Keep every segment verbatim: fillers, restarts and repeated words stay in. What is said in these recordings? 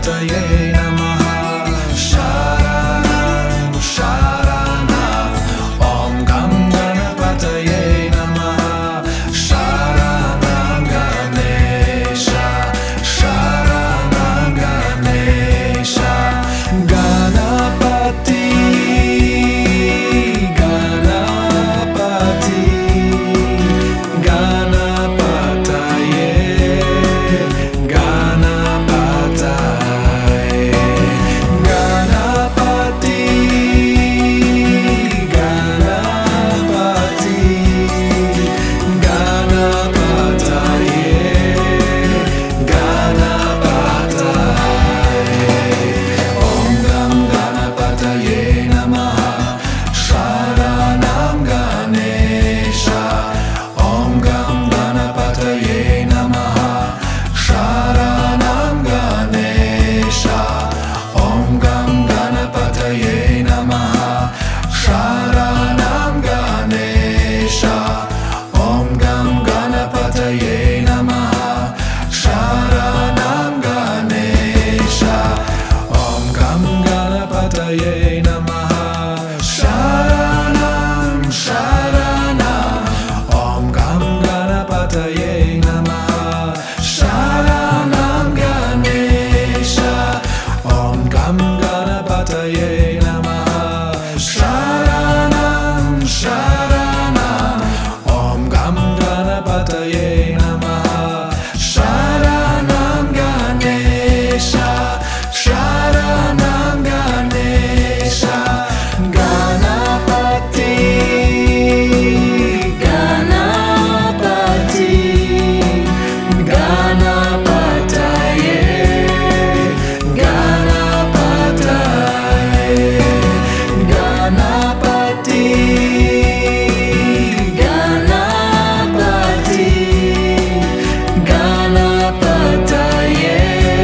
Ganapataye Namaha. Sharanam Sharanam Om Gam Ganapataye Namaha. Sharanam Ganesha Sharanam Ganesha. Ganapati Ganapati Ganapataye Ganapataye Ganapati Ganapati Ganapataye Ganapataye. Om Gam Ganapataye Namaha. Sharanam Ganesha. Om Gam Ganapataye Namaha. Sharanam Ganesha. Om Gam Ganapataye Namaha. Sharanam Ganesha. Om Gam Ganapataye Namaha. Sharanam Ganesha. Om Gam Ganapataye Namaha. Sharanam Sharanam Om Gam Ganapataye Namaha. Sharanam Ganesha. Om Gam Ganapataye Namaha. Sharanam Sharanam Om Gam Ganapataye Namaha. Sharanam Ganesha. Sharanam Ganesha. Ganapati Ganapati Ganapataye Ganapataye Ganapati Ganapati Ganapataye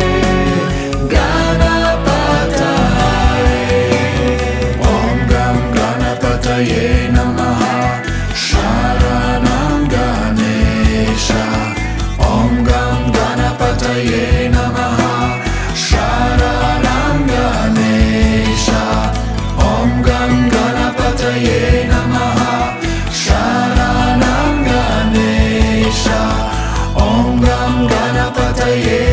Ganapataye. Om Gam Ganapataye Namaha. Sharanam Ganesha. Om Gam Ganapataye Namaha. Sharanam Ganesha. Om Gam Ganapataye Namaha. Sharanam Ganesha. Om Gam Ganapataye